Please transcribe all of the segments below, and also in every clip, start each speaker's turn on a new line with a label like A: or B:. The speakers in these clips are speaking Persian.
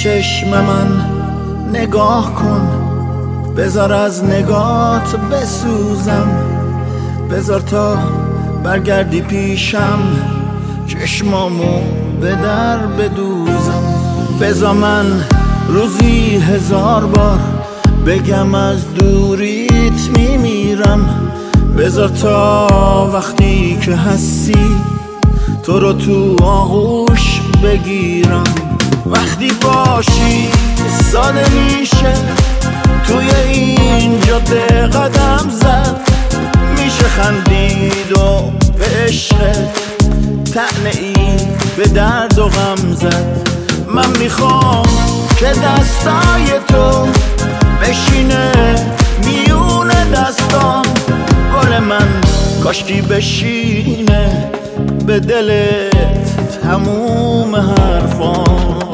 A: چشم من نگاه کن، بذار از نگات بسوزم، بذار تا برگردی پیشم چشمامو به در بدوزم. بذار من روزی 1000 بار بگم از دوریت میمیرم، بذار تا وقتی که هستی تو رو تو آغوش بگیرم. وقتی باشی ساده میشه توی این جاده قدم زد، میشه خندید و به عشقت طعنه ای به درد و غم زد. من میخوام که دستای تو بشینه میون دستام، گل من کاشکی بشینه به دلت تموم حرفام.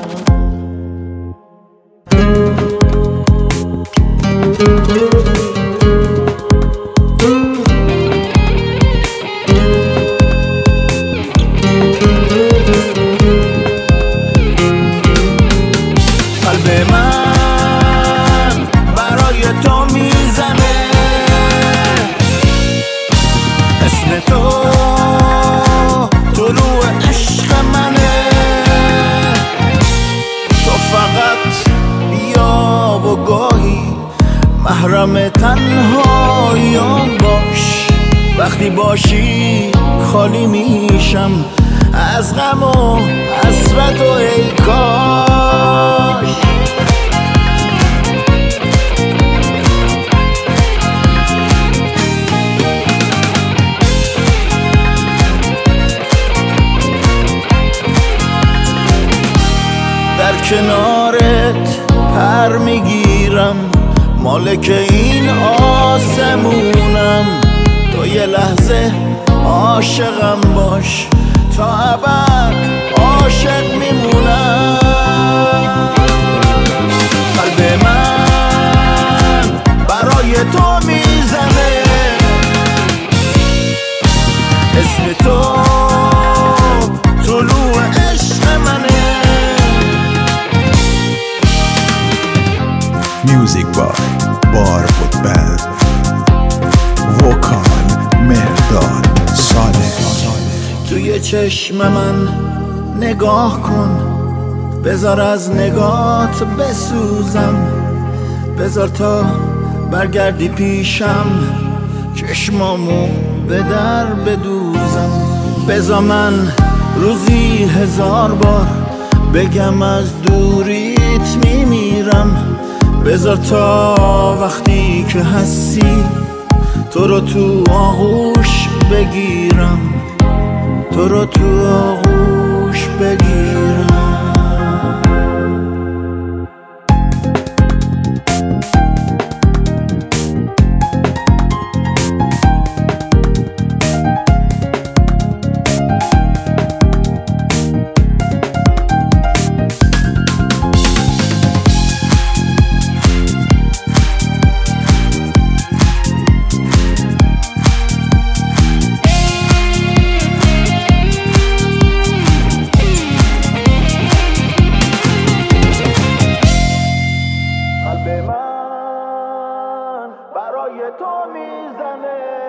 A: قلب من برای تو میزنه، اسم تو طلوع عشق منه. تو فقط بیا و گاهی محرم تنهاییام باش، وقتی باشی خالی میشم از غم و حسرت و ای کاش. در کنارت پر میگیرم، مالک این آسمونم. تو یه لحظه عاشقم باش، تا ابد عاشق میمونم. قلب من برای تو میزنه، اسم تو طلوع عشق منه.
B: Music by Barfoot Band. وکال مهرداد صالح.
A: توی چشم من نگاه کن، بذار از نگات بسوزم، بذار تا برگردی پیشم چشمامو به در بدوزم. بذار من روزی 1000 بار بگم از دوریت میمیرم، بذار تا وقتی که هستی تو رو تو آغوش بگیرم، تو رو تو آغوش بگیرم. برای تو میزنه.